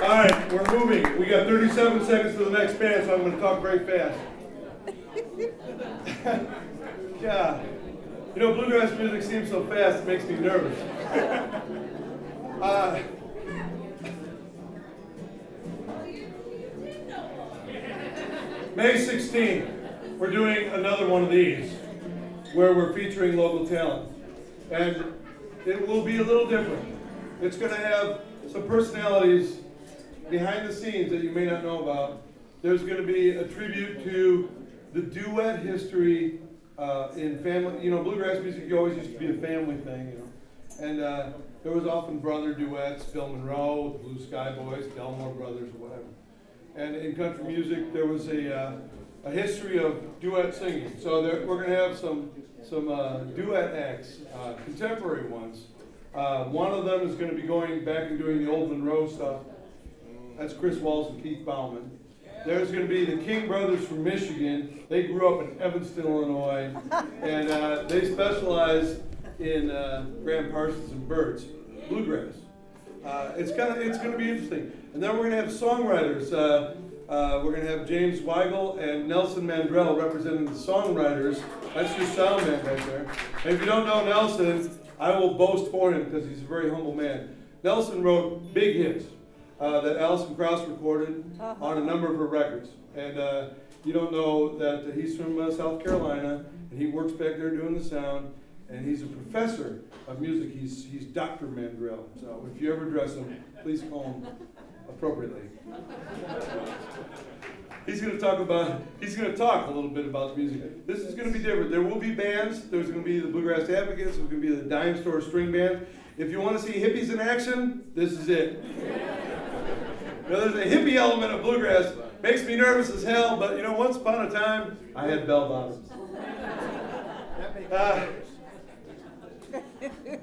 right, we're moving. We got 37 seconds to the next band, so I'm going to talk very fast. Yeah. You know, bluegrass music seems so fast, it makes me nervous. May 16th, we're doing another one of these, where we're featuring local talent. And it will be a little different. It's going to have some personalities behind the scenes that you may not know about. There's going to be a tribute to the duet history in family. You know, bluegrass music always used to be a family thing, you know. And there was often brother duets, Bill Monroe, the Blue Sky Boys, Delmore Brothers, or whatever. And in country music, there was a history of duet singing. So we're going to have some duet acts, contemporary ones. One of them is going to be going back and doing the old Monroe stuff. That's Chris Walls and Keith Bauman. There's going to be the King Brothers from Michigan. They grew up in Evanston, Illinois, and they specialize in Graham Parsons and Birds, bluegrass. It's going to be interesting. And then we're going to have songwriters. We're going to have James Weigel and Nelson Mandrell representing the songwriters. That's your sound man right there. And if you don't know Nelson, I will boast for him because he's a very humble man. Nelson wrote big hits that Alison Krauss recorded on a number of her records. And you don't know that he's from South Carolina, and he works back there doing the sound, and he's a professor of music. He's Dr. Mandrell. So if you ever address him, please call him appropriately. He's going to talk a little bit about the music. This is going to be different. There will be bands. There's going to be the Bluegrass Advocates. There's going to be the Dime Store String Band. If you want to see hippies in action, this is it. Now, there's a hippie element of bluegrass. Makes me nervous as hell, but you know, once upon a time, I had bell bottoms.